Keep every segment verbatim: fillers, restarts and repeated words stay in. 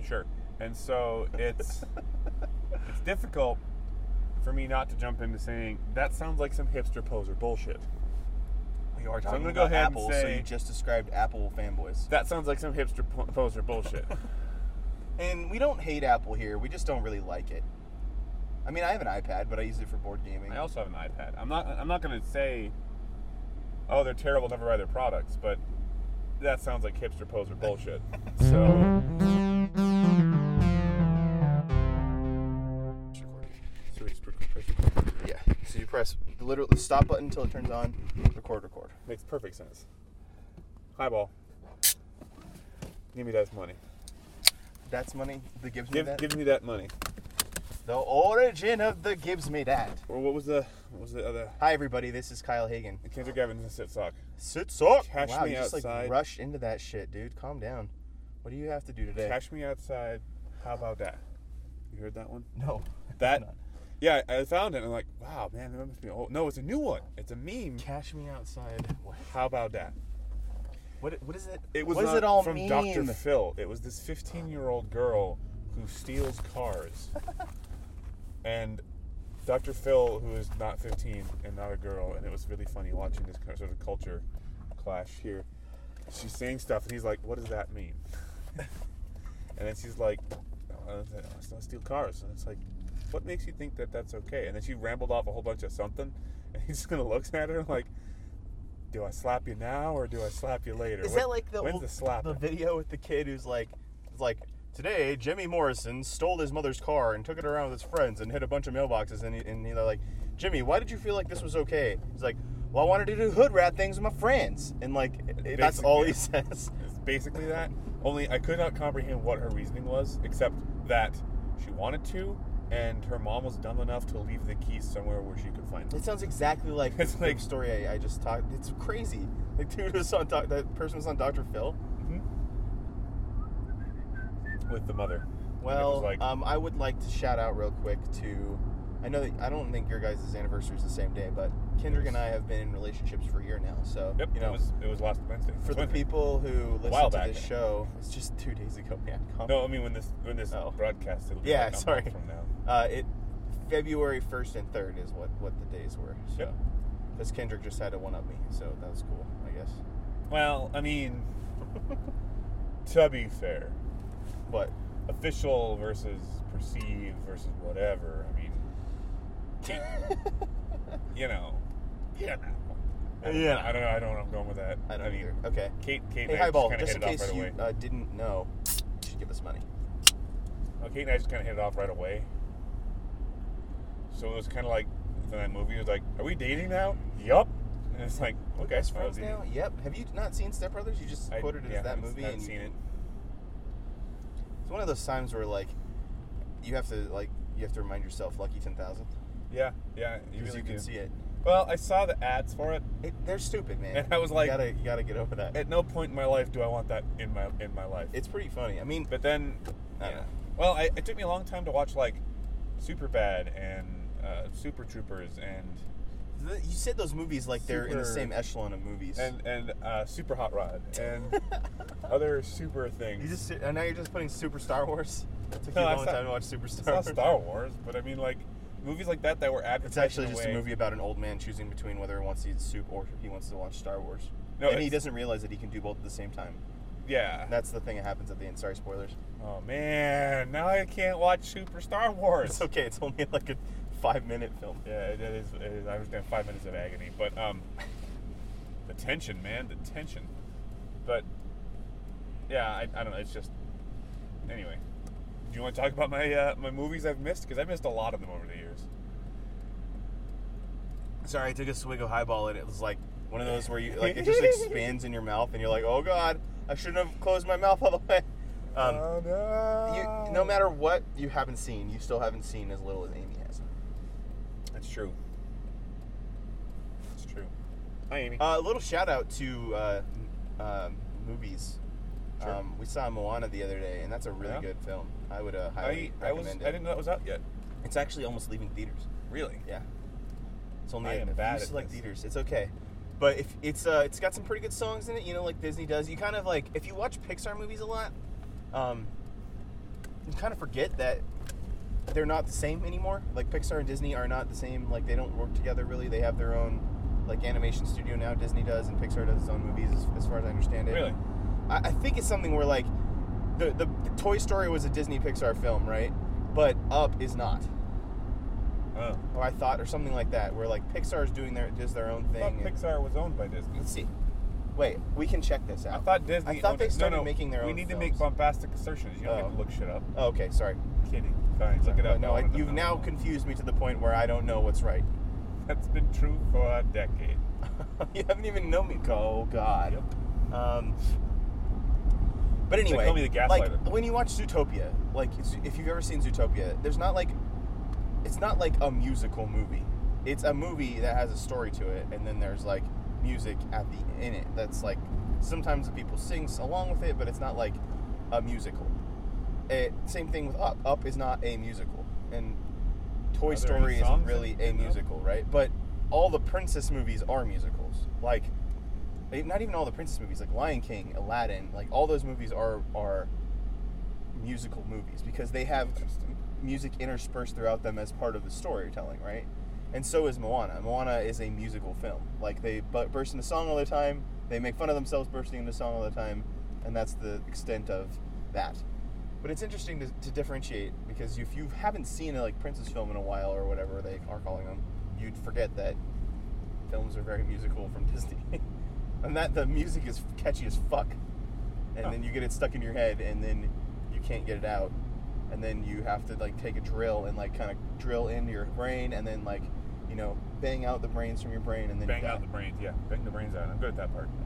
Sure. And so it's it's difficult for me not to jump into saying that sounds like some hipster poser bullshit. We are So I'm talking gonna about go ahead Apple, and say so you just described Apple fanboys. that sounds like some hipster po- poser bullshit. And we don't hate Apple here. We just don't really like it. I mean, I have an iPad, but I use it for board gaming. I also have an iPad. I'm not. I'm not going to say, oh, they're terrible. Never buy their products. But that sounds like hipster poser bullshit. So. So we just press record. Yeah. So you press the literal the stop button until it turns on. Record, record. Makes perfect sense. Highball. Give me that money. That's money. The gives me Give that. give me that money. The origin of the gives me that. Or what was the what was the other? Hi everybody, this is Kyle Hagen. Kendrick Evans and Sit Sock. Sit sock. Cash wow, me you just like outside. rushed into that shit, dude. Calm down. What do you have to do today? Cash me outside. How about that? You heard that one? No. That. Not. Yeah, I found it and I'm like, wow, man, that must be old. No, it's a new one. It's a meme. Cash me outside. What? How about that? What? What is it? It was what does not it all from mean? Doctor Phil. It was this fifteen-year-old girl who steals cars. And Doctor Phil, who is not fifteen and not a girl, and it was really funny watching this kind of sort of culture clash here. She's saying stuff, and he's like, what does that mean? And then she's like, oh, I don't steal cars. And it's like, what makes you think that that's okay? And then she rambled off a whole bunch of something, and he just kind of looks at her like, do I slap you now or do I slap you later? Is When- that like the when's old, the slap? the video with the kid who's like, it's like today Jimmy Morrison stole his mother's car and took it around with his friends and hit a bunch of mailboxes and he, and they're like, Jimmy, why did you feel like this was okay? He's like, well, I wanted to do hood rat things with my friends, and like it, that's all he says. It's basically that. Only I could not comprehend what her reasoning was, except that she wanted to, and her mom was dumb enough to leave the keys somewhere where she could find them. It sounds exactly like It's the like- big story I, I just talked. It's crazy. Like dude was on doc, that person was on Doctor Phil. With the mother. Well, was like- um, I would like to shout out real quick to. I know that I don't think your guys' anniversary is the same day, but Kendrick and I have been in relationships for a year now. So Yep, you know, it was it was last Wednesday. for the Wednesday. people who listen While to back. this show, it's just two days ago, man. Calm No, I mean when this when this Oh. broadcast it'll be Yeah, like a sorry. month from now. Uh, it February first and third is what, what the days were. So, Yep. because Kendrick just had to one up me, so that was cool, I guess. Well, I mean, to be fair, But official versus perceived versus whatever. I mean, you know, yeah. I don't, Yeah. I don't know. I don't know where I'm going with that. I don't mean, either. Okay. Kate, Kate, Hey, and I Highball, just kind of just hit in it off case right you away. uh, didn't know, you should give us money. Well, Kate and I just kind of hit it off right away. So it was kind of like in that movie. It was like, "Are we dating now?" Yup. And it's like, okay, Best well, friends the- now? Yep. Have you not seen Step Brothers? You just I- quoted it yeah, as that haven't- movie. haven't and you- seen it. It's one of those times where like you have to like you have to remind yourself Lucky ten thousand Yeah, yeah. You because really you can do. see it. Well, I saw the ads for it. it. They're stupid, man. And I was like- you gotta you gotta get over that. At no point in my life do I want that in my in my life. It's pretty funny. I mean, But then, I don't yeah. know. Well, I, it took me a long time to watch like Superbad and uh, Super Troopers and th- you said those movies like they're in the Super- same echelon of movies. and and uh, Super Hot Rod and other super things. you just and now you're just putting Super Star Wars. It took No, you a I long saw- time to watch Super It's Star not Wars. Star Wars, but I mean like movies like that that were advertised. It's actually in just way, a movie about an old man choosing between whether he wants to eat soup or he wants to watch Star Wars. No, and he it's- doesn't realize that he can do both at the same time. Yeah. And that's the thing that happens at the end. Sorry, spoilers. Oh man, now I can't watch Super Star Wars. It's okay. It's only like a five-minute film. Yeah, it is, it is. I understand five minutes of agony, but um, the tension, man, the tension. But yeah, I, I don't know. It's just anyway. Do you want to talk about my uh, my movies I've missed? Because I missed a lot of them over the years. Sorry, I took a swig of Highball and it was like one of those where you like it just expands in your mouth and you're like, oh god, I shouldn't have closed my mouth all the way. Um, oh no! you, no matter what you haven't seen, you still haven't seen as little as Amy has. That's true. That's true. Hi, Amy. Uh, a little shout out to uh, um, movies. Sure. Um, we saw Moana the other day, and that's a really Yeah? good film. I would uh, highly I I was recommend I it. didn't know it was out yet. It's actually almost leaving theaters. Really? Yeah. It's only I am a bad few at select this. theaters. It's okay. But if it's uh, it's got some pretty good songs in it, you know, like Disney does. You kind of like if you watch Pixar movies a lot, um, kind of forget that they're not the same anymore. Like Pixar and Disney are not the same. Like they don't work together really. They have their own like animation studio now. Disney does, and Pixar does its own movies, as, as far as I understand it. Really? I, I think it's something where like the, the the Toy Story was a Disney Pixar film, right? But Up is not. Oh. Or I thought, or something like that, where like Pixar's doing their does their own I thought thing. and- Pixar was owned by Disney. Let's see. Wait, we can check this out. I thought Disney. I thought owned they it. started no, no, making their We own need films. to make bombastic assertions. You don't Oh. have to look shit up. Oh, okay, sorry. Kidding. Fine, look it up. No, I, wanted to you've know. now confused me to the point where I don't know what's right. That's been true for a decade. You haven't even known me. Oh God. Yep. Um, but anyway, call me the like gaslighter. when you watch Zootopia, like if you've ever seen Zootopia, there's not like it's not like a musical movie. It's a movie that has a story to it, and then there's like music at the in it. That's like sometimes the people sing along with it, but it's not like a musical. It, same thing with Up. Up is not a musical, and Toy Are there Story any isn't songs really in- a in Up? musical, right? But all the princess movies are musicals. Like, eh, not even all the princess movies, like Lion King, Aladdin, like all those movies are are musical movies because they have Interesting. music interspersed throughout them as part of the storytelling, right? And so is Moana. Moana is a musical film. Like they bu- burst into song all the time. They make fun of themselves bursting into song all the time, and that's the extent of that. But it's interesting to, to differentiate because if you haven't seen a like princess film in a while or whatever they are calling them, you'd forget that films are very musical from Disney, and that the music is catchy as fuck, and Huh. then you get it stuck in your head, and then you can't get it out, and then you have to like take a drill and like kind of drill into your brain, and then like you know bang out the brains from your brain, and then Bang you out die. the brains. Yeah, bang the brains out. I'm good at that part.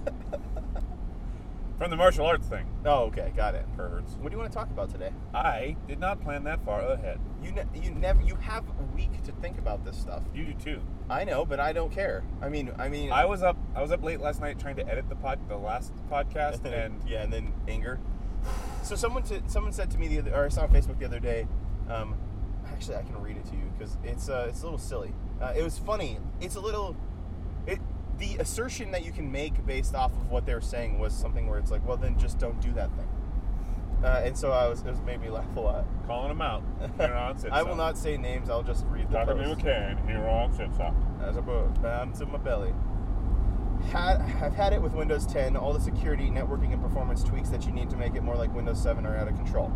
From the martial arts thing. Oh, okay, got it. Perverts. What do you want to talk about today? I did not plan that far ahead. You ne- you never you have a week to think about this stuff. You do too. I know, but I don't care. I mean, I mean, I was up. I was up late last night trying to edit the pod, the last podcast, and yeah, and then anger. So someone to, someone said to me the other, or I saw on Facebook the other day. Um, actually, I can read it to you because it's uh, it's a little silly. Uh, it was funny. It's a little. It the assertion that you can make based off of what they're saying was something where it's like, well, then just don't do that thing. Uh, and so I was, it was made me laugh a lot. calling them out. Here on Sit I will Some. not say names. I'll just read the Doctor post. McCann, here on Sit Some. As a book bound to my belly. Had, I've had it with Windows ten. All the security, networking, and performance tweaks that you need to make it more like Windows seven are out of control.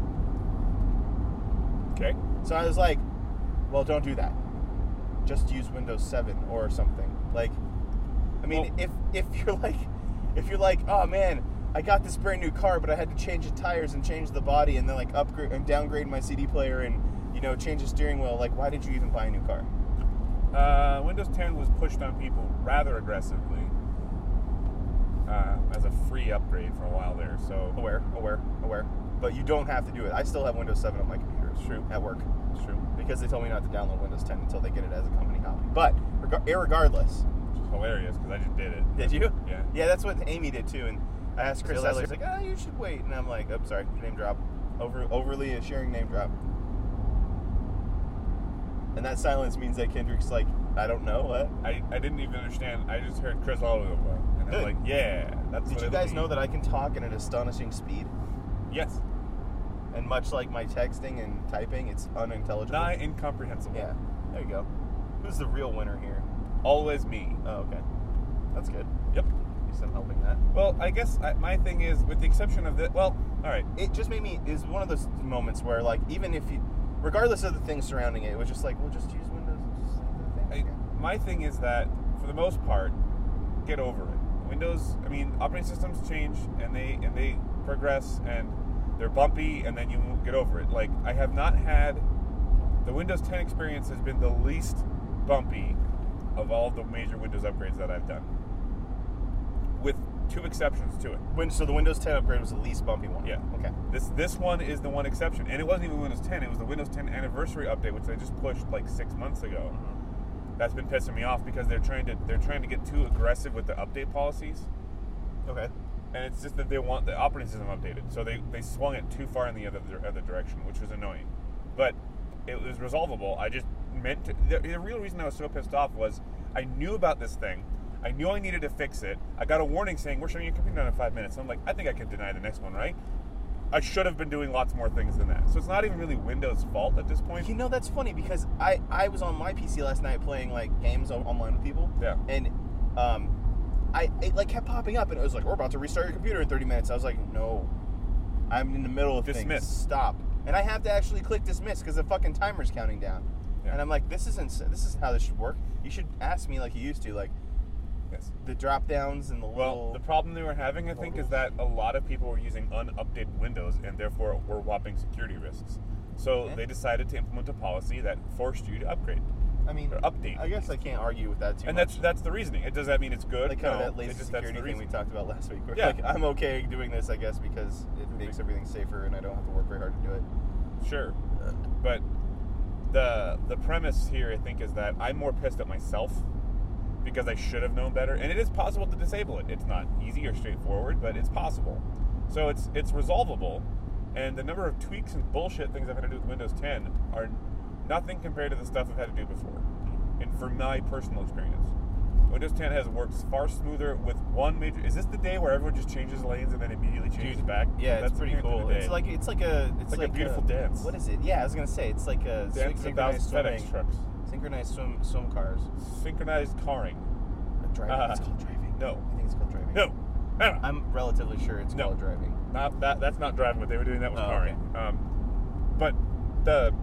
Okay. So I was like, well, don't do that. Just use Windows seven or something. Like, I mean, Well- if if you're like, if you're like, oh man, I got this brand new car, but I had to change the tires and change the body and then like upgrade and downgrade my C D player and you know change the steering wheel. Like, why did you even buy a new car? Uh, Windows ten was pushed on people rather aggressively uh, as a free upgrade for a while there. So Aware, aware, aware. But you don't have to do it. I still have Windows seven on my computer. It's true. At work. it's true. Because they told me not to download Windows ten until they get it as a company copy. But reg- irregardless, Which is hilarious because I just did it. did you? Yeah. Yeah, that's what Amy did too. And I asked Chris Really? Ellis, like, oh, you should wait. And I'm like, oh, sorry, name drop. Over, overly a sharing name drop. And that silence means that Kendrick's like, I don't know what. I, I didn't even understand. I just heard Chris all over the place. And Good. I'm like, yeah, that's Did what you it'll guys be. know that I can talk at an astonishing speed? Yes. And much like my texting and typing, it's unintelligible. Nigh incomprehensible. Yeah, there you go. Who's the real winner here? Always me. Oh, okay. That's good. Yep. At least I'm helping that. Well, I guess I, my thing is, with the exception of that, well, all right. It just made me, is one of those moments where, like, even if you, regardless of the things surrounding it, it was just like, well, just use Windows. Just the thing. I, again. my thing is that, for the most part, get over it. Windows, I mean, operating systems change and they and they progress and they're bumpy, and then you get over it. Like, I have not had the Windows ten experience has been the least bumpy of all the major Windows upgrades that I've done, with two exceptions to it. When, so the Windows ten upgrade was the least bumpy one. Yeah. Okay. This this one is the one exception, and it wasn't even Windows ten. It was the Windows ten anniversary update, which they just pushed like six months ago. That's been pissing me off because they're trying to they're trying to get too aggressive with the update policies, Okay. and it's just that they want the operating system updated, so they, they swung it too far in the other other direction, which was annoying. But it was resolvable. I just meant to. The, the real reason I was so pissed off was I knew about this thing. I knew I needed to fix it. I got a warning saying we're shutting your computer down in five minutes. I'm like, I think I can deny the next one, right? I should have been doing lots more things than that. So it's not even really Windows' fault at this point. You know, that's funny because I, I was on my P C last night playing like games o- online with people. Yeah. And um, I it like kept popping up and it was like, we're about to restart your computer in thirty minutes. I was like, no, I'm in the middle of Dismiss. things. Stop. And I have to actually click dismiss because the fucking timer's counting down. Yeah. And I'm like, this isn't. This is how this should work. You should ask me like you used to, like Yes. the drop downs and the Well, little. the problem they were having, I think, is that a lot of people were using unupdated Windows and therefore were whopping security risks. So Yeah. they decided to implement a policy that forced you to upgrade I mean, or update. I guess I can't argue with that too and much. that's that's the reasoning. It does that mean it's good? like kind no, of that lazy it's just that's security the thing we reason. talked about last week. Where Yeah. Like I'm okay doing this, I guess, because it makes everything safer and I don't have to work very hard to do it. Sure, but the the premise here, I think, is that I'm more pissed at myself because I should have known better. And it is possible to disable it. It's not easy or straightforward, but it's possible. So it's it's resolvable. And the number of tweaks and bullshit things I've had to do with Windows ten are nothing compared to the stuff I've had to do before. And for my personal experience, Windows ten has works far smoother with one major. Is this the day where everyone just changes lanes and then immediately changes Dude, back? Yeah, That's it's pretty apparently cool. the day. It's like it's like a it's like a beautiful dance. What is it? Yeah, I was gonna say it's like a Dance syn- of a synchronized thousand FedEx swimming, trucks. synchronized swim swim cars. Synchronized carring. Driving. Uh, it's called driving. No. I think it's called driving. No. No. I'm relatively sure it's No. called driving. Not that. That's not driving. What they were doing that was Oh, carring. Um, but the.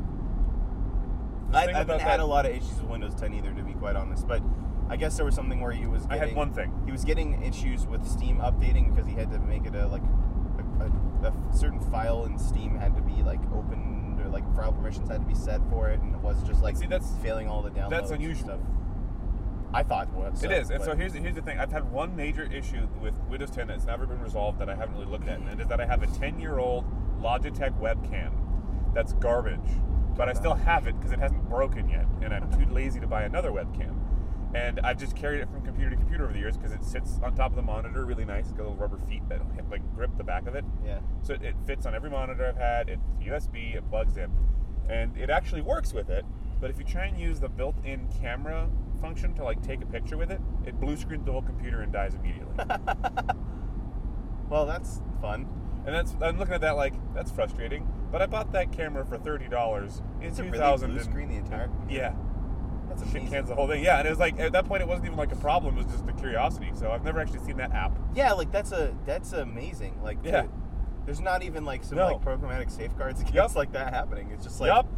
the I, I thing haven't about had that- a lot of issues with Windows ten either, to be quite honest. But I guess there was something where he was. I Getting, had one thing. He was getting issues with Steam updating because he had to make it a like a, a, a certain file in Steam had to be like opened or like file permissions had to be set for it, and it was just like See, that's- failing all the downloads. that's and unusual. Stuff. I thought it was. It is, and but- so here's here's the thing. I've had one major issue with Windows ten that's never been resolved that I haven't really looked at, and it is that I have a ten-year-old Logitech webcam that's garbage, but I still have it because it hasn't broken yet, and I'm too lazy to buy another webcam. And I've just carried it from computer to computer over the years because it sits on top of the monitor really nice. It's got little rubber feet that like grip the back of it. Yeah. So it, it fits on every monitor I've had. It's U S B. It plugs in, and it actually works with it. But if you try and use the built-in camera function to like take a picture with it, it blue screens the whole computer and dies immediately. Well, that's fun. And that's I'm looking at that like that's frustrating. But I bought that camera for thirty dollars in It's a two really thousand. blue screen the entire. Yeah. That's Shit amazing. cans the whole thing. Yeah, and it was like at that point it wasn't even like a problem. It was just a curiosity. So I've never actually seen that app. Yeah, like that's a that's amazing. Like, Yeah. dude, there's not even like some No. like programmatic safeguards against Yup. like that happening. It's just like Yup.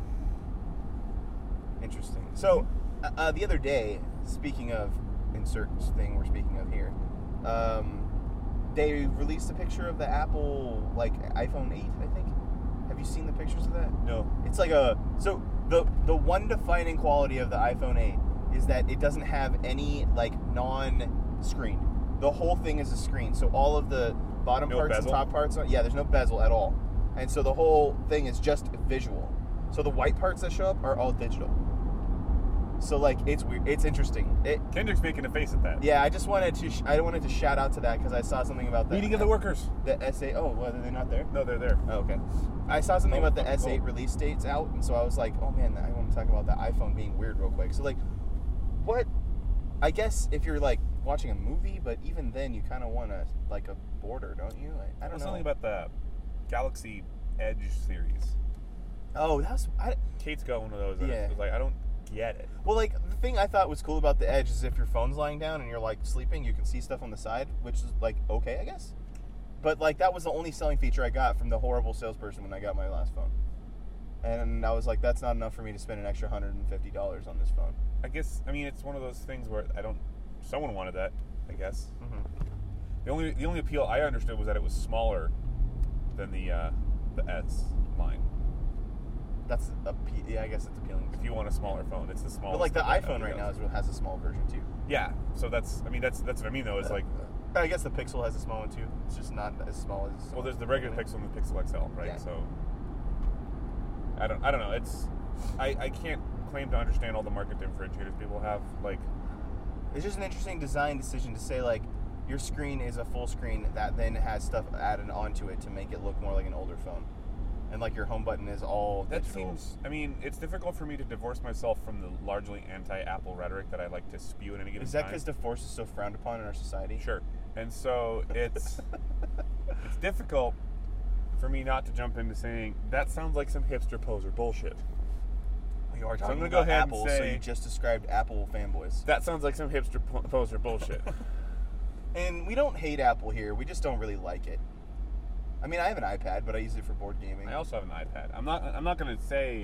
interesting. So uh, uh, the other day, speaking of insert thing we're speaking of here, um, they released a picture of the Apple like iPhone eight. I think. Have you seen the pictures of that? No. It's like a so the the one defining quality of the iPhone eight is that it doesn't have any like non-screen. The whole thing is a screen. So all of the bottom No parts bezel? and top parts, are, yeah, there's no bezel at all. And so the whole thing is just visual. So the white parts that show up are all digital. So like it's weird. It's interesting. It, Kendrick's making a face at that. yeah, I just wanted to sh- I wanted to shout out to that because I saw something about that. Meeting of the workers. The S eight. Oh, well, are they not there? No, they're there. Oh, okay. I saw something Oh, about the oh, S eight oh. release dates out, and so I was like, oh man, I want to talk about the iPhone being weird real quick. So like, what? I guess if you're like watching a movie, but even then, you kind of want a like a border, don't you? I, I don't What's know. something about the Galaxy Edge series? oh, that's I, Kate's got one of those. And Yeah. it was like I don't get it. well, like the thing I thought was cool about the Edge is if your phone's lying down and you're like sleeping, you can see stuff on the side, which is like okay, I guess. But like that was the only selling feature I got from the horrible salesperson when I got my last phone. And I was like, that's not enough for me to spend an extra one hundred fifty dollars on this phone. I guess I mean it's one of those things where I don't. Someone wanted that, I guess. Mm-hmm. The only the only appeal I understood was that it was smaller than the uh, the S line. That's a, yeah, I guess it's appealing. If you want a smaller phone, it's the smallest. But like the of of iPhone the right now Galaxy. is, has a small version too. Yeah, so that's I mean that's that's what I mean though. Is like I guess the Pixel has a small one too. It's just not as small as. well, there's the regular Pixel and the Pixel X L, right? Yeah. So I don't I don't know. It's I I can't claim to understand all the market differentiators people have. Like It's just an interesting design decision to say like your screen is a full screen that then has stuff added onto it to make it look more like an older phone, and like your home button is all that digital. seems. I mean, it's difficult for me to divorce myself from the largely anti-Apple rhetoric that I like to spew at any given Is that time. because divorce is so frowned upon in our society? Sure. And so it's it's difficult for me not to jump into saying that sounds like some hipster poser bullshit. You are So I'm talking gonna about go ahead Apple, and so say you just described Apple fanboys. that sounds like some hipster po- poser bullshit. And we don't hate Apple here. We just don't really like it. I mean, I have an iPad, but I use it for board gaming. I also have an iPad. I'm not. I'm not going to say,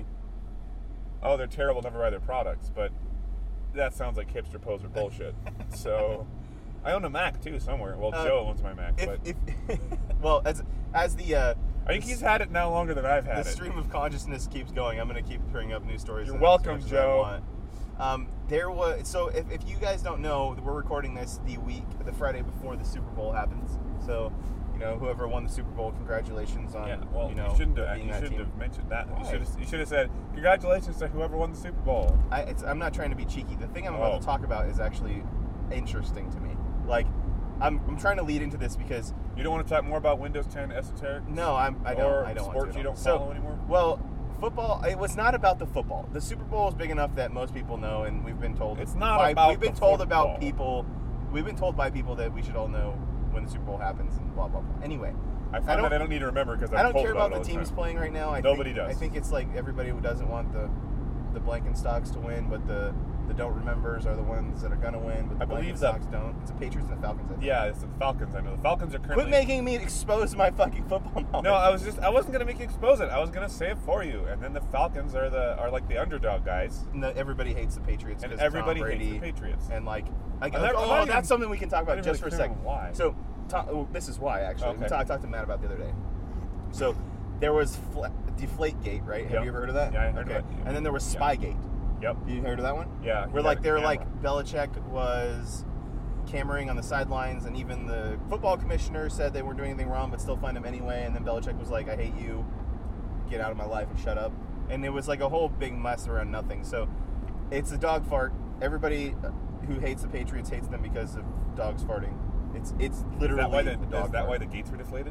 oh, they're terrible. Never buy their products. But that sounds like hipster poser bullshit. So, I own a Mac too somewhere. Well, Uh, Joe owns my Mac. If, but if well, as as the uh, I think he's had it now longer than I've had the it. stream of consciousness keeps going, I'm going to keep bringing up news stories. You're as welcome, much as I Joe. want. Um, there was so if, if you guys don't know, we're recording this the week, the Friday before the Super Bowl happens. So, you know, whoever won the Super Bowl, congratulations on Yeah, well, you know shouldn't have. being You that shouldn't team. have mentioned that. You Why? should have. You should have said congratulations to whoever won the Super Bowl. I, it's, I'm not trying to be cheeky. The thing I'm about Oh. to talk about is actually interesting to me. Like, I'm, I'm trying to lead into this because You don't want to talk more about Windows ten esoteric? no, I'm I don't Or I don't sports want to. you don't So, follow anymore? Well, football. It was not about the football. The Super Bowl is big enough that most people know, and we've been told. It's not by, about We've been the told football. about people. We've been told by people that we should all know when the Super Bowl happens and blah blah blah. Anyway, I I find don't- that I don't need to remember because I'm I don't told care about, about it all the teams time. playing right now. I Nobody think, does. I think it's like everybody who doesn't want the the Blankenstocks to win, but the the don't remembers are the ones that are gonna win. But the I believe that- Blankenstocks don't. It's the Patriots and the Falcons. I think. Yeah, it's the Falcons. I know the Falcons are currently. Quit making me expose my fucking football knowledge. No, I was just. I wasn't gonna make you expose it. I was gonna say it for you. And then the Falcons are the are like the underdog guys, No, everybody hates the Patriots. and because of Tom everybody Brady. hates the Patriots. And like, like I'm not- oh, I'm not that's even- something we can talk about not just really for a clear second. on why. So, to, oh, this is why actually. We Okay. talked, talked to Matt about the other day. So, there was fl- Deflategate, right? Have Yep. you ever heard of that? Yeah, I heard okay. of it. And then there was Yeah. Spygate. Yep. You heard of that one? Yeah. he Where had like a they're camera. like Belichick was cameraing on the sidelines, and even the football commissioner said they weren't doing anything wrong, but still fined him anyway. And then Belichick was like, "I hate you, get out of my life and shut up." And it was like a whole big mess around nothing. So it's a dog fart. Everybody who hates the Patriots hates them because of dogs farting. It's it's Is literally that why the, a dog is that fart. why the gates were deflated?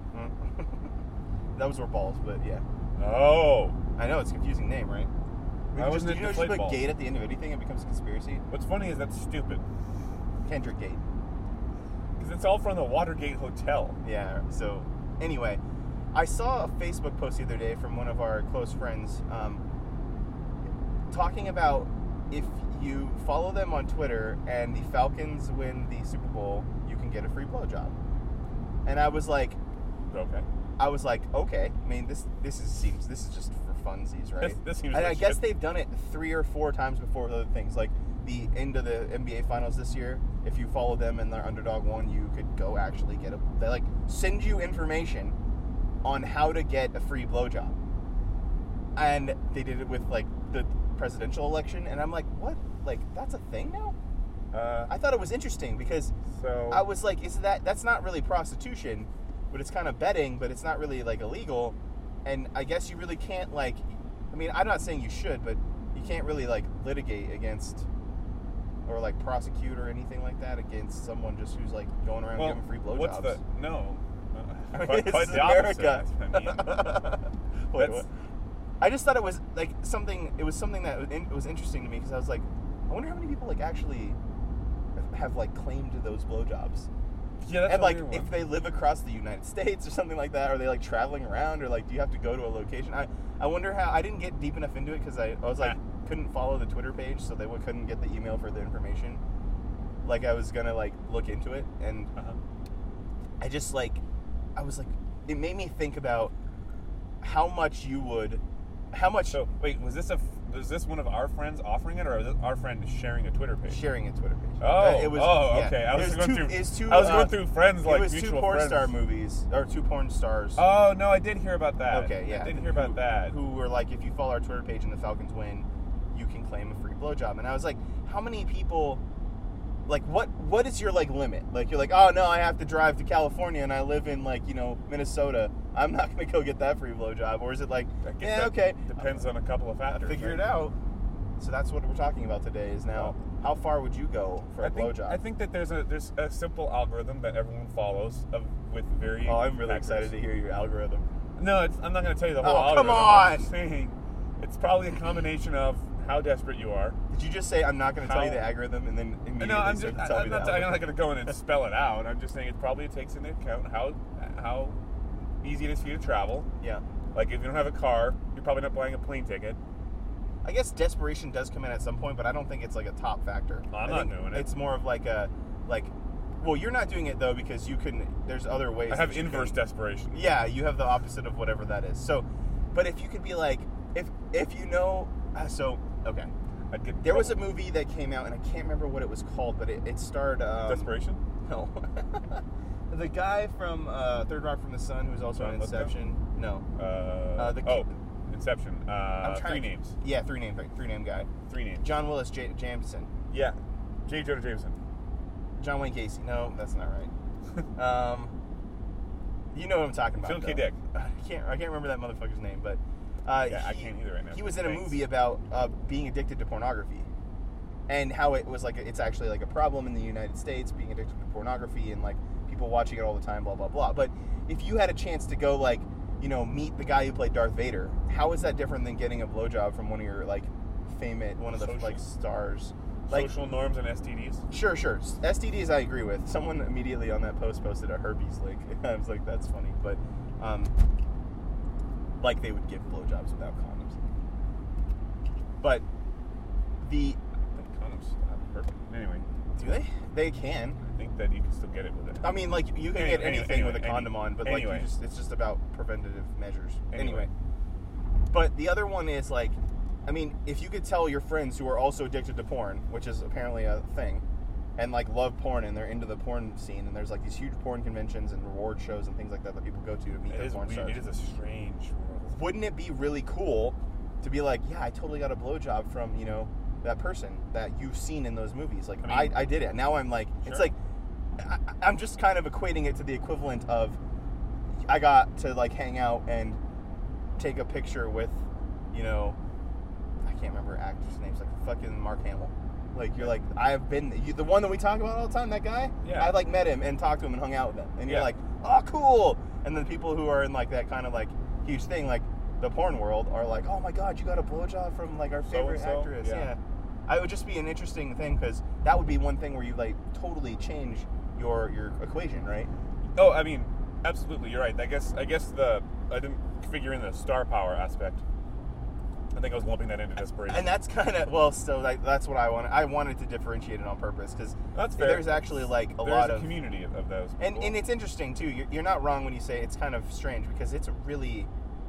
Those were balls, but yeah. Oh. I know it's a confusing name, right? Why Just- wasn't did it you know just deflate put balls? gate at the end of anything, it becomes a conspiracy? What's funny is that's stupid Kendrick Gate. because it's all from the Watergate Hotel. Yeah. So, anyway, I saw a Facebook post the other day from one of our close friends um, talking about if you follow them on Twitter and the Falcons win the Super Bowl, you can get a free blowjob. And I was like, Okay. I was like, okay. I mean, this this is seems this is just for funsies, right? This, this seems And I like guess shit. they've done it three or four times before with other things. Like the end of the N B A Finals this year, if you follow them and their underdog one, you could go actually get a. They like send you information on how to get a free blowjob. And they did it with like the presidential election, and I'm like, what? Like that's a thing now? Uh, I thought it was interesting because so I was like, is that that's not really prostitution, but it's kind of betting, but it's not really like illegal. And I guess you really can't like, I mean, I'm not saying you should, but you can't really like litigate against or like prosecute or anything like that against someone just who's like going around well, giving free blowjobs. what's the no? Uh, I mean, quite, this quite is the opposite. America. I mean, Wait, that's- what? I just thought it was like something. It was something that was, in, was interesting to me because I was like, I wonder how many people like actually have like claimed those blowjobs. yeah, that's And a like, weird if one. they live across the United States or something like that, are they like traveling around, or like, do you have to go to a location? I, I wonder how. I didn't get deep enough into it because I, I was like, Ah. couldn't follow the Twitter page, so they w- couldn't get the email for the information. Like, I was gonna like look into it, and Uh-huh. I just like, I was like, it made me think about how much you would, how much So wait, was this a was this one of our friends offering it, or was it our friend sharing a Twitter page? sharing a Twitter page. Oh, Uh, it was, oh, yeah. okay. I It was, going two, through. it's two, I was uh, going through friends like it was two mutual porn friends. star movies or two porn stars. Oh no, I did hear about that. Okay, yeah. I did hear about who, that. Who were like, if you follow our Twitter page and the Falcons win, you can claim a free blowjob. And I was like, how many people, like, what what is your, like, limit? Like, you're like, oh, no, I have to drive to California and I live in, like, you know, Minnesota. I'm not going to go get that free blowjob. Or is it like, I guess yeah, that okay. Depends on a couple of I factors. figure right? it out. So that's what we're talking about today is now, how far would you go for I a think, blowjob? I think that there's a there's a simple algorithm that everyone follows of with varying. oh, I'm really factors. excited to hear your algorithm. No, it's, I'm not going to tell you the whole Oh, come algorithm. on! I'm just saying it's probably a combination of how desperate you are. Did you just say I'm not going to tell you How- the algorithm and then immediately No, I'm start just to tell I, me I'm the not, I'm algorithm? not going to go in and spell it out. I'm just saying it probably takes into account how how easy it is for you to travel. Yeah. Like, if you don't have a car, you're probably not buying a plane ticket. I guess desperation does come in at some point, but I don't think it's like a top factor. I'm I not think doing it. It's more of like a, like, well, you're not doing it though because you can. There's other ways. I have that you inverse can- desperation. Yeah, you have the opposite of whatever that is. So, but if you could be like, if if you know, uh, so okay, I'd get in there was a trouble. movie that came out and I can't remember what it was called, but it, it starred um, Desperation? No, the guy from uh, Third Rock from the Sun, who's also John in Lithgow? Inception. No, Uh, Uh, the oh, kid- Inception. Uh, I'm trying three to- names. yeah, three name three name guy, Three names. John Willis J- Jameson. Yeah. J. Jonah Jameson. John Wayne Casey. No, that's not right. um, you know what I'm talking about. Phil K. though. Dick. I can't. I can't remember that motherfucker's name, but uh, Yeah, I he, can't either right now. He was in a Thanks. movie about uh, being addicted to pornography, and how it was like it's actually like a problem in the United States being addicted to pornography and like people watching it all the time, blah blah blah. But if you had a chance to go like you know meet the guy who played Darth Vader, how is that different than getting a blowjob from one of your like famous one of the Social- like stars? Like, Social norms and S T Ds. Sure, sure. S T Ds I agree with. Someone immediately on that post posted a herpes link. I was like, that's funny. But, um, like they would give blowjobs without condoms. But the, I think condoms have perfect. Anyway, do they? They can. I think that you can still get it with it. I mean, like, you can Anyway, get anyway, anything anyway, with a any- condom on, but like, anyway. you just, it's just about preventative measures. Anyway. Anyway. But the other one is like, I mean, if you could tell your friends who are also addicted to porn, which is apparently a thing, and like love porn and they're into the porn scene, and there's like these huge porn conventions and reward shows and things like that that people go to to meet It their is porn weird. stars. It is a strange world. Wouldn't it be really cool to be like, yeah, I totally got a blowjob from, you know, that person that you've seen in those movies. Like, I I, mean- I, did it. Now I'm like, it's Sure. like, I, I'm just kind of equating it to the equivalent of I got to like hang out and take a picture with, you know, I can't remember actors' names, like fucking Mark Hamill. Like, you're like, I've been, you, the one that we talk about all the time, that guy? Yeah. I like met him and talked to him and hung out with him. And you're Yeah. like, oh, cool. And then people who are in like that kind of like huge thing, like the porn world, are like, oh my God, you got a blowjob from like our favorite So-and-so? actress. Yeah. Yeah. I would just be an interesting thing because that would be one thing where you like totally change your your equation, right? Oh, I mean, absolutely. You're right. I guess. I guess the I didn't figure in the star power aspect. I think I was lumping that into desperation. And that's kind of well, so like, that's what I wanted. I wanted to differentiate it on purpose because That's fair. there's actually like a There's lot a of community of, of those. and people. and it's interesting too. You're, you're not wrong when you say it's kind of strange because it's a really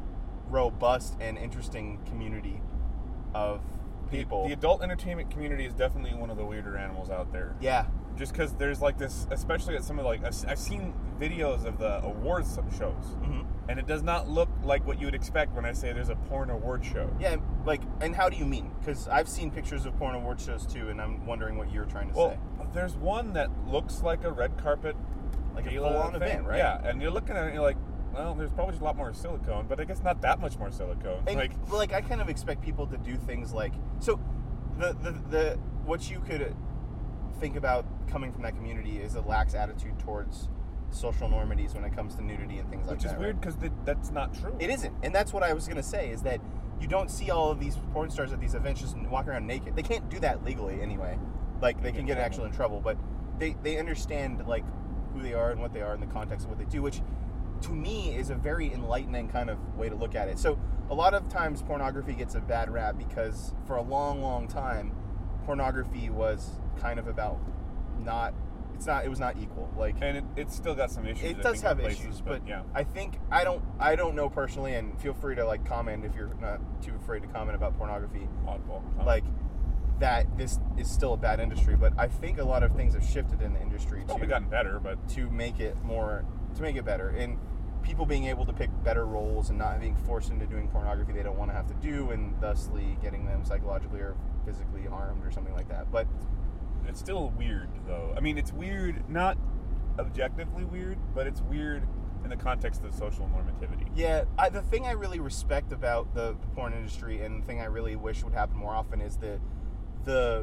robust and interesting community of The- people. The, adult entertainment community is definitely one of the weirder animals out there. yeah, Just because there's like this, especially at some of the, like I've, I've seen videos of the awards shows, hmm and it does not look like what you would expect when I say there's a porn award show. yeah. Like, and how do you mean? Because I've seen pictures of porn award shows too, and I'm wondering what you're trying to Well, say. there's one that looks like a red carpet, Like a gala full-on thing. event, right? Yeah, and you're looking at it and you're like, well, there's probably just a lot more silicone, but I guess not that much more silicone. And, like, like I kind of expect people to do things like so. The the the what you could think about coming from that community is a lax attitude towards social normities when it comes to nudity and things like which is that. weird right? because that's not true. It isn't, and that's what I was gonna say is that you don't see all of these porn stars at these events just walking around naked. They can't do that legally anyway. Like they can get actually in trouble, but they they understand like who they are and what they are in the context of what they do, which to me is a very enlightening kind of way to look at it. So a lot of times pornography gets a bad rap because for a long, long time, pornography was kind of about not. It's not. It was not equal. Like and it, it's still got some issues. it I does think, in have places, issues, but yeah. I think I don't. I don't know personally, and feel free to like comment if you're not too afraid to comment about pornography. Oddball. Huh? Like that, this is still a bad industry, but I think a lot of things have shifted in the industry probably to gotten better, but to make it more to make it better, and people being able to pick better roles and not being forced into doing pornography they don't want to have to do, and thusly getting them psychologically or physically harmed or something like that. But it's still weird, though. I mean, it's weird, not objectively weird, but it's weird in the context of social normativity. yeah, I, the thing I really respect about the porn industry, and the thing I really wish would happen more often, is the the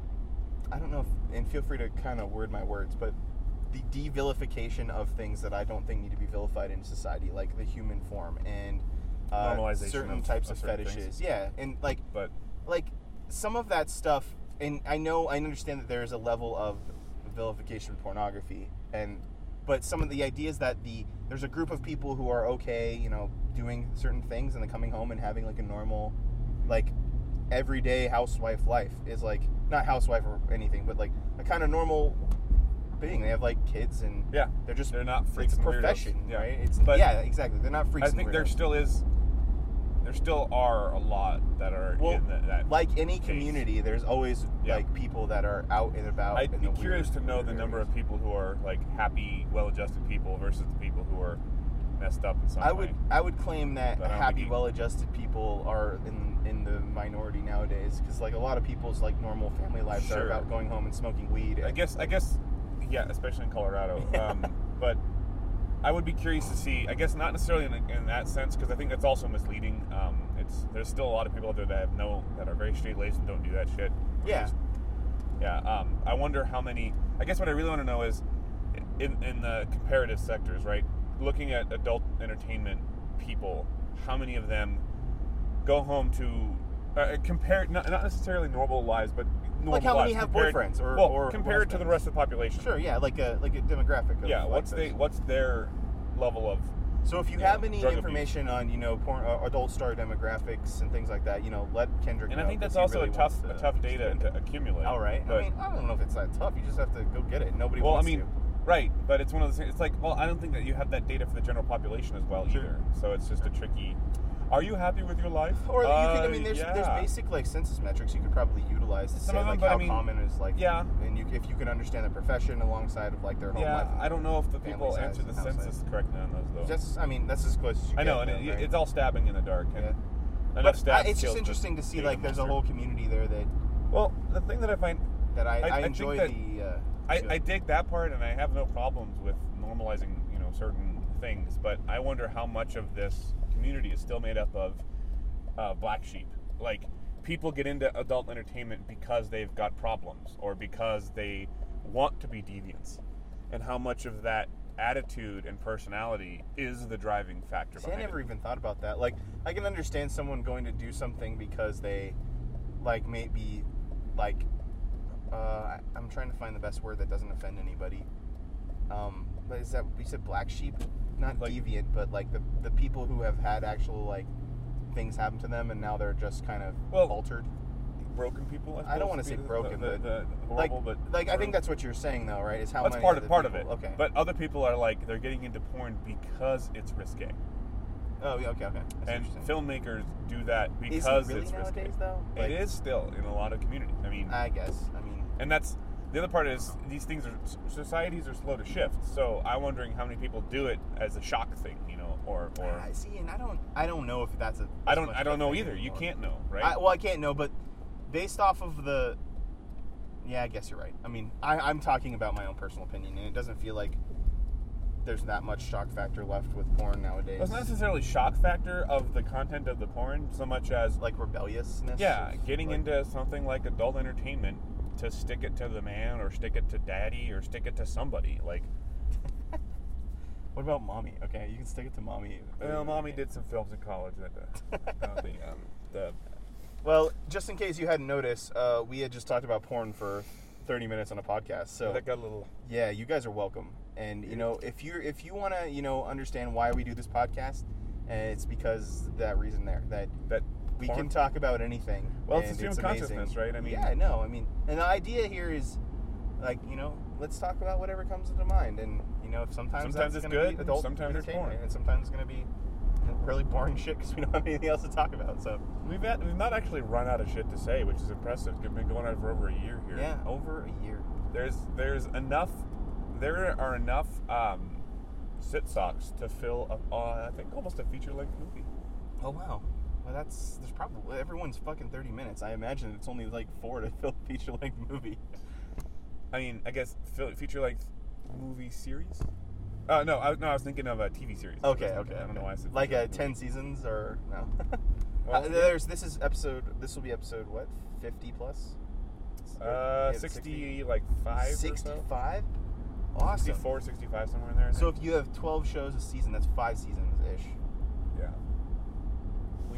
I don't know if, and feel free to kind of word my words, but the de-vilification of things that I don't think need to be vilified in society, like the human form and uh, Normalization certain of- types of of, certain fetishes. things. Yeah, and like But like some of that stuff, and I know I understand that there is a level of vilification of pornography, and but some of the ideas that the there's a group of people who are okay, you know, doing certain things and then coming home and having like a normal, like everyday housewife life is like not housewife or anything, but like a kind of normal being. They have like kids and yeah, they're just they're not freaks it's a and weirdos. profession, Yeah. right? It's But yeah, exactly. They're not freaks. I think and there weirdos. still is, there still are a lot that are Well, in that. that like any case. community, there's always Yeah. like people that are out and about. I'd in be the curious weird, to know the weird number areas. of people who are like happy, well-adjusted people versus the people who are messed up in some I way. would I would claim that But I don't happy, think you- well-adjusted people are in in the minority nowadays because like a lot of people's like normal family lives are Sure. about going home and smoking weed. I and- guess, I guess, yeah, especially in Colorado. Um, but I would be curious to see. I guess not necessarily in, in that sense, because I think that's also misleading. Um, it's there's still a lot of people out there that have no that are very straight laced and don't do that shit. which Yeah. is- yeah. Um, I wonder how many. I guess what I really want to know is in in the comparative sectors, right? Looking at adult entertainment people, how many of them go home to uh, compare not, not necessarily normal lives, but normal Like how many lives have compared- boyfriends or- well, or compared to the husbands? rest of the population. Sure, yeah, like a like a demographic. Of, Yeah, like, what's those. they what's their level of So if you yeah, have any drug information on you know porn, uh, adult star demographics and things like that, you know, let Kendrick and know. I think that's 'cause he also really a tough wants a tough data expand to accumulate. All right. But, I mean, I don't know if it's that tough. You just have to go get it. Nobody well, I wants mean, to. right, but it's one of those things. It's like, well, I don't think that you have that data for the general population as well Sure. either. So it's just a tricky. Are you happy with your life? Or you uh, could, I mean, there's yeah. there's basic like census metrics you could probably utilize to Some say of them, like but how I mean, common is like yeah. and you if you can understand the profession alongside of like their home Yeah, life. I don't know if the family people size answer the and house census size. correctly on those though. Just I mean that's as close as you I get. know, and though, it, right? it's all stabbing in the dark. And Yeah. enough But stabs I, it's kills just the interesting to see data like there's a monster. whole community there that Well, the thing that I find that I, I- I, I think enjoy that the. Uh, I, the- I dig that part, and I have no problems with normalizing, you know, certain things. But I wonder how much of this community is still made up of uh, black sheep. Like, people get into adult entertainment because they've got problems or because they want to be deviants, and how much of that attitude and personality is the driving factor See, I behind never it. even thought about that. Like, I can understand someone going to do something because they, like, maybe, like, uh, I- I'm trying to find the best word that doesn't offend anybody. Um, but is that we said black sheep? Not Like- deviant, but like the the people who have had actual like things happen to them and now they're just kind of Well, altered. Broken people. I, I don't suppose, wanna would say be the- broken, the, but, the, the Like, horrible, but like I true. think that's what you're saying though, right? Is how That's many part of of the part of it. people- Okay. But other people are like they're getting into porn because it's risque, oh yeah, okay, okay. That's and interesting. filmmakers do that Is because it really it's risque. nowadays though? It is still in a lot of communities. I mean, I guess. I mean, and that's the other part is these things are societies are slow to shift. So I'm wondering how many people do it as a shock thing, you know, or or I see, and I don't, I don't know if that's a. I as don't much I of don't a know thing either. You anymore. can't know, right? I, well, I can't know, but based off of the, yeah, I guess you're right. I mean, I, I'm talking about my own personal opinion, and it doesn't feel like there's that much shock factor left with porn nowadays. Well, it's not necessarily shock factor of the content of the porn so much as like rebelliousness. yeah, of, getting like- into something like adult entertainment to stick it to the man or stick it to daddy or stick it to somebody. Like, What about mommy? Okay, you can stick it to mommy. well, mommy did some films in college that uh, uh, the um, the Well, just in case you hadn't noticed, uh, we had just talked about porn for thirty minutes on a podcast. So that got a little. yeah, you guys are welcome. And you know, if you if you want to, you know, understand why we do this podcast, and it's because that reason there that That we porn? can talk about anything. Well, it's and a stream of amazing. consciousness, right? I mean- yeah, no, I mean, and the idea here is, like, you know, let's talk about whatever comes to mind, and you know, sometimes Sometimes that's it's gonna good, be adult sometimes it's entertainment, porn. and sometimes it's gonna be you know, really boring shit because we don't have anything else to talk about. So We've had, we've not actually run out of shit to say, which is impressive. We've been going on for over a year here. yeah, over a year. There's there's enough. There are enough um, sit socks to fill a, uh, I think almost a feature length movie. Oh wow. Well, that's there's probably everyone's fucking thirty minutes. I imagine it's only like four to fill a feature length movie. I mean, I guess feature length movie series. Uh, no, I, no, I was thinking of a T V series. Okay, That's- okay. I don't okay. know why I said like feature a length ten movie. seasons or no. Well, Uh, there's this is episode. This will be episode what fifty plus. Uh, Yeah, sixty, like five or so. sixty-five. Awesome. sixty-four, sixty-five, somewhere in there. I So think. if you have twelve shows a season, that's five seasons ish. yeah, we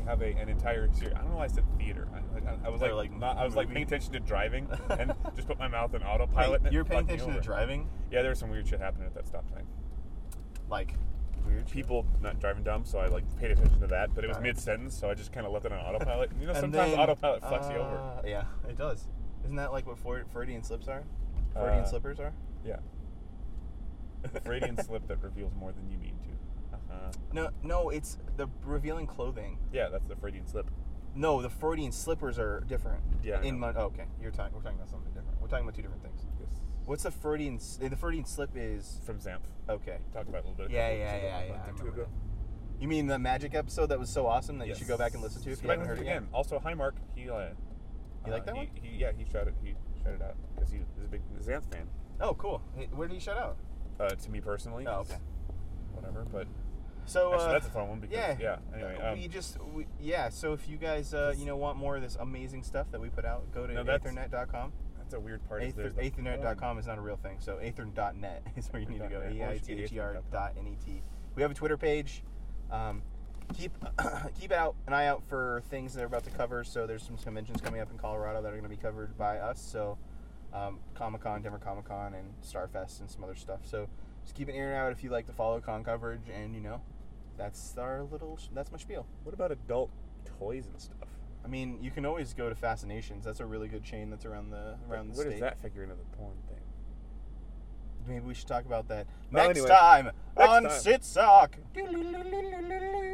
have a, an entire series. I don't know why I said theater. I, like, I, I was like, Or, like, not, I was like movie. paying attention to driving and just put my mouth in autopilot. Wait, and you're it paying fucked me attention to over. driving? Yeah, there was some weird shit happening at that stop sign. Like, weird shit? People not driving dumb, so I like paid attention to that. But it was Got it. mid sentence, so I just kind of left it on autopilot. And, you know, And sometimes then, autopilot fucks you over. uh, Yeah, it does. Isn't that like what Ford- Freudian slips are? Freudian Uh, slippers are? Yeah. The Freudian slip that reveals more than you mean to. Uh-huh. No, no, it's the revealing clothing. Yeah, that's the Freudian slip. No, the Freudian slippers are different. Yeah, I In know. my, oh, okay, you're talking. We're talking about something different. We're talking about two different things. Yes. What's the Freudian? s- The Freudian slip is From Xanth. okay. Talked about it a little bit. a Yeah, couple yeah, episodes yeah, ago, yeah, a month I or two remember ago. You mean the magic episode that was so awesome that Yes. you should go back and listen to if Go you back haven't and heard it listen yet? again. Also, hi Mark. He, uh, You like uh, that he, one? He, yeah, he shouted. He shouted out because he is a big Xanth fan. Oh, cool. Hey, where did he shout out? Uh, to me personally. Oh, okay. Whatever, but So actually uh, that's a fun one because yeah, yeah. Anyway, uh, um, we just we, yeah. So if you guys uh, you know want more of this amazing stuff that we put out, go to No, that's- aethernet dot com. that's a weird part. is Aether, there's the aethernet dot porn. com is not a real thing. So aether dot net is where you need to go. Dot net. E Or I you should T get H E R aethernet dot N E T. We have a Twitter page. Um, keep keep out an eye out for things that are about to cover. So there's some conventions coming up in Colorado that are going to be covered by us. So um, Comic Con, Denver Comic Con, and Starfest, and some other stuff. So just keep an ear out if you like to follow con coverage. And you know, that's our little that's my spiel. What about adult toys and stuff? I mean, you can always go to Fascinations. That's a really good chain that's around the around the Where state. does that figure into the porn thing? Maybe we should talk about that Well, next anyway, time next on time. Sit Sock. How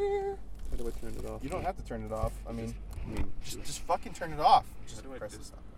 do I turn it off? You don't have to turn it off. I mean, I mean, just, just fucking turn it off. Just How do I press dis- the stop.